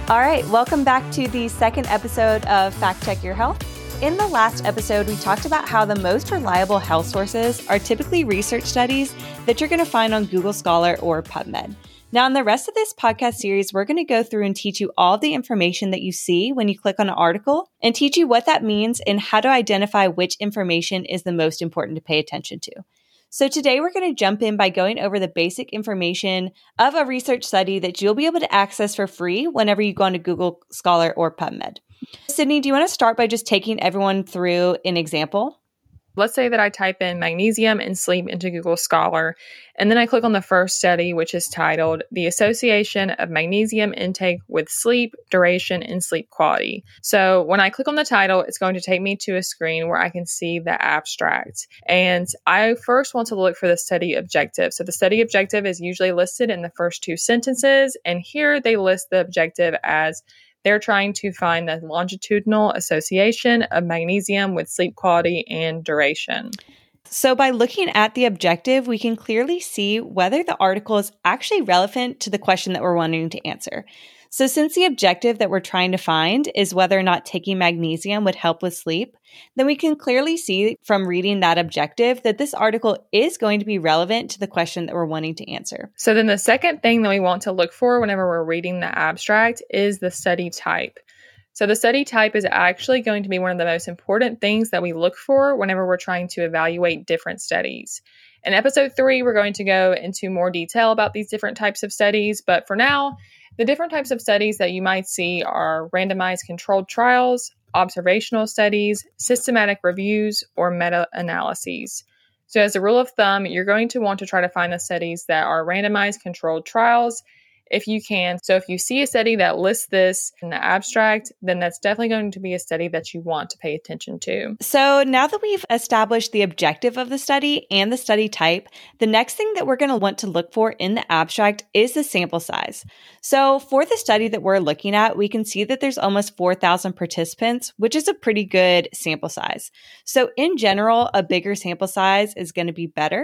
All right, welcome back to the second episode of Fact Check Your Health. In the last episode, we talked about how the most reliable health sources are typically research studies that you're going to find on Google Scholar or PubMed. Now, in the rest of this podcast series, we're going to go through and teach you all of the information that you see when you click on an article and teach you what that means and how to identify which information is the most important to pay attention to. So today we're going to jump in by going over the basic information of a research study that you'll be able to access for free whenever you go onto Google Scholar or PubMed. Sydney, do you want to start by just taking everyone through an example? Let's say that I type in magnesium and sleep into Google Scholar, and then I click on the first study, which is titled The Association of Magnesium Intake with Sleep, Duration, and Sleep Quality. So when I click on the title, it's going to take me to a screen where I can see the abstract. And I first want to look for the study objective. So the study objective is usually listed in the first two sentences, and here they list the objective as they're trying to find the longitudinal association of magnesium with sleep quality and duration. So by looking at the objective, we can clearly see whether the article is actually relevant to the question that we're wanting to answer. So since the objective that we're trying to find is whether or not taking magnesium would help with sleep, then we can clearly see from reading that objective that this article is going to be relevant to the question that we're wanting to answer. So then the second thing that we want to look for whenever we're reading the abstract is the study type. So the study type is actually going to be one of the most important things that we look for whenever we're trying to evaluate different studies. In episode 3, we're going to go into more detail about these different types of studies, but for now, the different types of studies that you might see are randomized controlled trials, observational studies, systematic reviews, or meta-analyses. So as a rule of thumb, you're going to want to try to find the studies that are randomized controlled trials if you can. So if you see a study that lists this in the abstract, then that's definitely going to be a study that you want to pay attention to. So now that we've established the objective of the study and the study type, the next thing that we're going to want to look for in the abstract is the sample size. So for the study that we're looking at, we can see that there's almost 4,000 participants, which is a pretty good sample size. So in general, a bigger sample size is going to be better.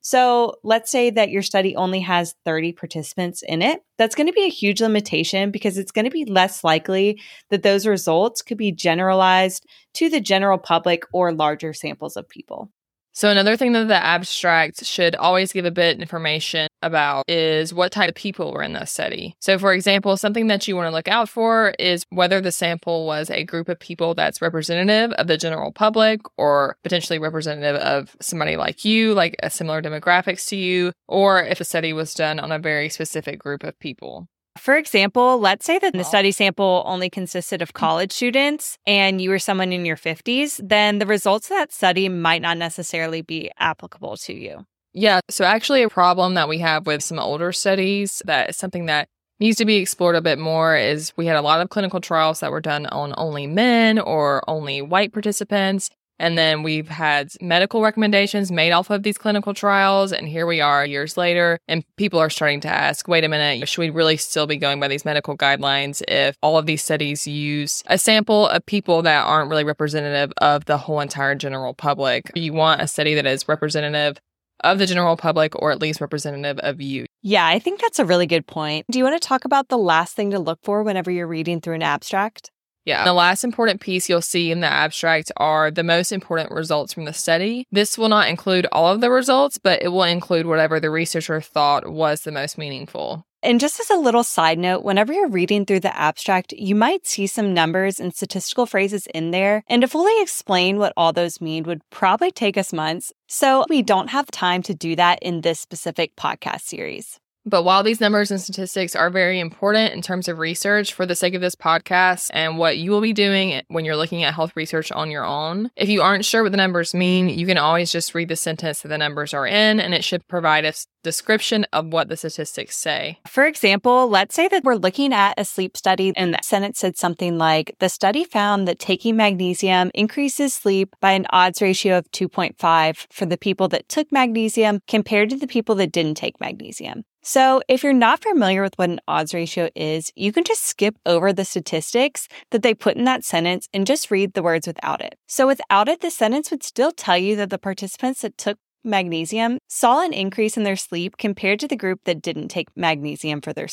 So let's say that your study only has 30 participants in it. That's going to be a huge limitation because it's going to be less likely that those results could be generalized to the general public or larger samples of people. So another thing that the abstract should always give a bit of information about is what type of people were in the study. So for example, something that you want to look out for is whether the sample was a group of people that's representative of the general public or potentially representative of somebody like you, like a similar demographics to you, or if the study was done on a very specific group of people. For example, let's say that the study sample only consisted of college students and you were someone in your 50s, then the results of that study might not necessarily be applicable to you. Yeah, so actually a problem that we have with some older studies that is something that needs to be explored a bit more is we had a lot of clinical trials that were done on only men or only white participants. And then we've had medical recommendations made off of these clinical trials. And here we are years later, and people are starting to ask, wait a minute, should we really still be going by these medical guidelines if all of these studies use a sample of people that aren't really representative of the whole entire general public? You want a study that is representative of the general public or at least representative of you. Yeah, I think that's a really good point. Do you want to talk about the last thing to look for whenever you're reading through an abstract? Yeah. The last important piece you'll see in the abstract are the most important results from the study. This will not include all of the results, but it will include whatever the researcher thought was the most meaningful. And just as a little side note, whenever you're reading through the abstract, you might see some numbers and statistical phrases in there. And to fully explain what all those mean would probably take us months. So we don't have time to do that in this specific podcast series. But while these numbers and statistics are very important in terms of research for the sake of this podcast and what you will be doing when you're looking at health research on your own, if you aren't sure what the numbers mean, you can always just read the sentence that the numbers are in, and it should provide a description of what the statistics say. For example, let's say that we're looking at a sleep study and the sentence said something like, the study found that taking magnesium increases sleep by an odds ratio of 2.5 for the people that took magnesium compared to the people that didn't take magnesium. So if you're not familiar with what an odds ratio is, you can just skip over the statistics that they put in that sentence and just read the words without it. So without it, the sentence would still tell you that the participants that took magnesium saw an increase in their sleep compared to the group that didn't take magnesium for their sleep.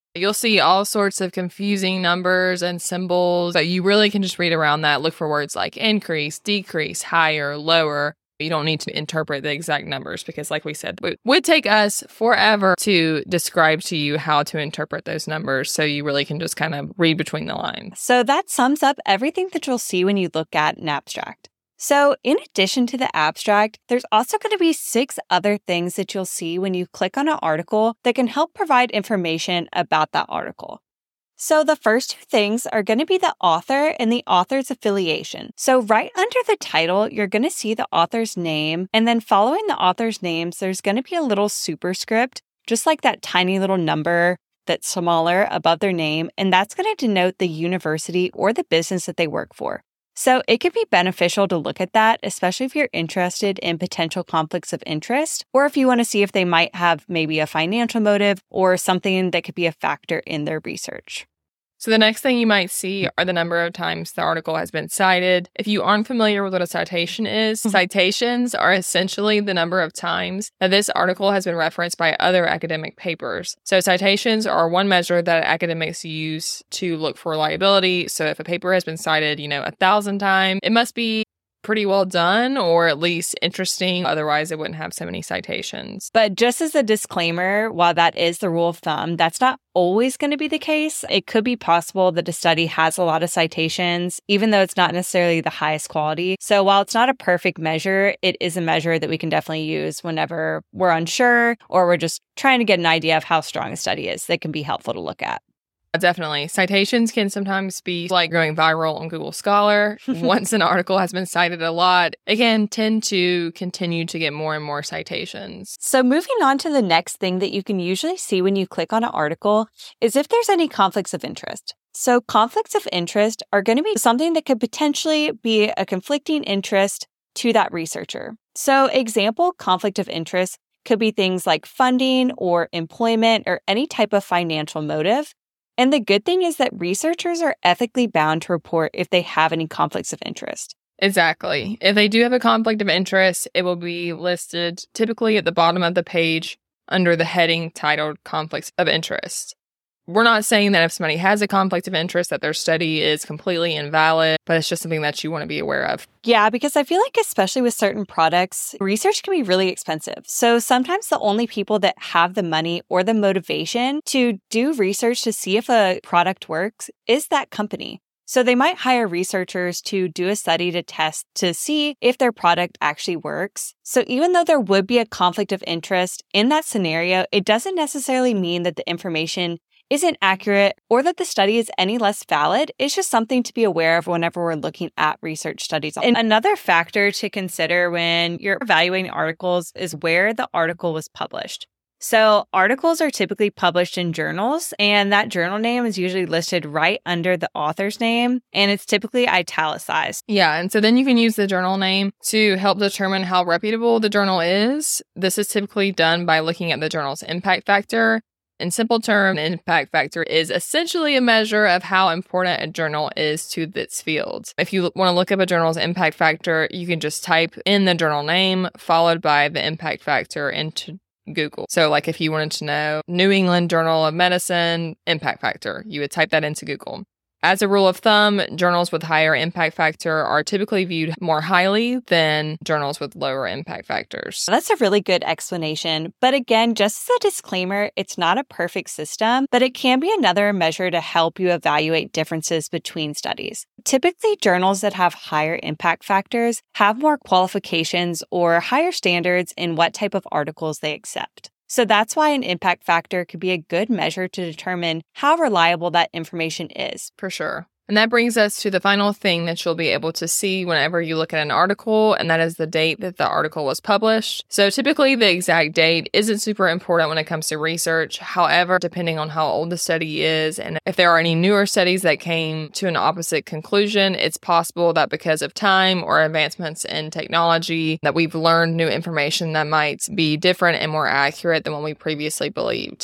You'll see all sorts of confusing numbers and symbols, but you really can just read around that. Look for words like increase, decrease, higher, lower. You don't need to interpret the exact numbers because, like we said, it would take us forever to describe to you how to interpret those numbers. So you really can just kind of read between the lines. So that sums up everything that you'll see when you look at an abstract. So in addition to the abstract, there's also going to be 6 other things that you'll see when you click on an article that can help provide information about that article. So the first 2 things are going to be the author and the author's affiliation. So right under the title, you're going to see the author's name, and then following the author's names, there's going to be a little superscript, just like that tiny little number that's smaller above their name, and that's going to denote the university or the business that they work for. So it can be beneficial to look at that, especially if you're interested in potential conflicts of interest, or if you want to see if they might have maybe a financial motive or something that could be a factor in their research. So the next thing you might see are the number of times the article has been cited. If you aren't familiar with what a citation is, citations are essentially the number of times that this article has been referenced by other academic papers. So citations are one measure that academics use to look for reliability. So if a paper has been cited, 1,000 times, it must be pretty well done or at least interesting. Otherwise, it wouldn't have so many citations. But just as a disclaimer, while that is the rule of thumb, that's not always going to be the case. It could be possible that a study has a lot of citations, even though it's not necessarily the highest quality. So while it's not a perfect measure, it is a measure that we can definitely use whenever we're unsure or we're just trying to get an idea of how strong a study is. That can be helpful to look at. Definitely. Citations can sometimes be like going viral on Google Scholar. Once an article has been cited a lot, it can tend to continue to get more and more citations. So moving on to the next thing that you can usually see when you click on an article is if there's any conflicts of interest. So conflicts of interest are going to be something that could potentially be a conflicting interest to that researcher. So example conflict of interest could be things like funding or employment or any type of financial motive. And the good thing is that researchers are ethically bound to report if they have any conflicts of interest. Exactly. If they do have a conflict of interest, it will be listed typically at the bottom of the page under the heading titled Conflicts of Interest. We're not saying that if somebody has a conflict of interest that their study is completely invalid, but it's just something that you want to be aware of. Yeah, because I feel like especially with certain products, research can be really expensive. So sometimes the only people that have the money or the motivation to do research to see if a product works is that company. So they might hire researchers to do a study to test to see if their product actually works. So even though there would be a conflict of interest in that scenario, it doesn't necessarily mean that the information isn't accurate or that the study is any less valid. It's just something to be aware of whenever we're looking at research studies. And another factor to consider when you're evaluating articles is where the article was published. So articles are typically published in journals, and that journal name is usually listed right under the author's name, and it's typically italicized. Yeah, and so then you can use the journal name to help determine how reputable the journal is. This is typically done by looking at the journal's impact factor. In simple terms, an impact factor is essentially a measure of how important a journal is to its field. If you want to look up a journal's impact factor, you can just type in the journal name followed by the impact factor into Google. So like if you wanted to know New England Journal of Medicine impact factor, you would type that into Google. As a rule of thumb, journals with higher impact factor are typically viewed more highly than journals with lower impact factors. That's a really good explanation. But again, just as a disclaimer, it's not a perfect system, but it can be another measure to help you evaluate differences between studies. Typically, journals that have higher impact factors have more qualifications or higher standards in what type of articles they accept. So that's why an impact factor could be a good measure to determine how reliable that information is. For sure. And that brings us to the final thing that you'll be able to see whenever you look at an article, and that is the date that the article was published. So typically the exact date isn't super important when it comes to research. However, depending on how old the study is and if there are any newer studies that came to an opposite conclusion, it's possible that because of time or advancements in technology that we've learned new information that might be different and more accurate than what we previously believed.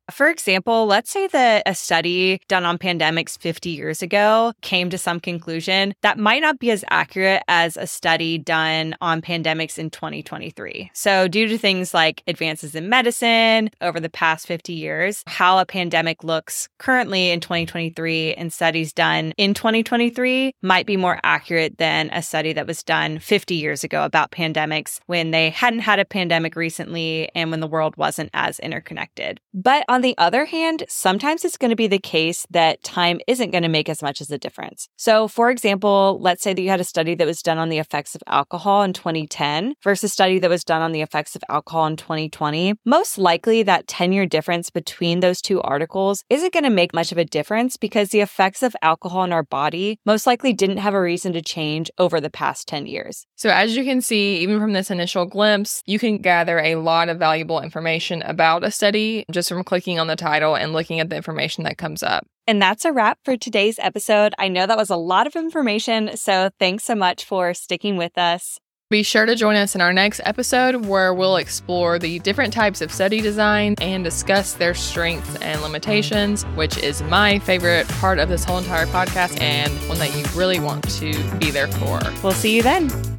For example, let's say that a study done on pandemics 50 years ago came to some conclusion that might not be as accurate as a study done on pandemics in 2023. So due to things like advances in medicine over the past 50 years, how a pandemic looks currently in 2023 and studies done in 2023 might be more accurate than a study that was done 50 years ago about pandemics when they hadn't had a pandemic recently and when the world wasn't as interconnected. But on the other hand, sometimes it's going to be the case that time isn't going to make as much as a difference. So, for example, let's say that you had a study that was done on the effects of alcohol in 2010 versus a study that was done on the effects of alcohol in 2020. Most likely, that 10-year difference between those two articles isn't going to make much of a difference because the effects of alcohol in our body most likely didn't have a reason to change over the past 10 years. So as you can see, even from this initial glimpse, you can gather a lot of valuable information about a study just from clicking on the title and looking at the information that comes up. And that's a wrap for today's episode. I know that was a lot of information, so thanks so much for sticking with us. Be sure to join us in our next episode where we'll explore the different types of study design and discuss their strengths and limitations, which is my favorite part of this whole entire podcast and one that you really want to be there for. We'll see you then.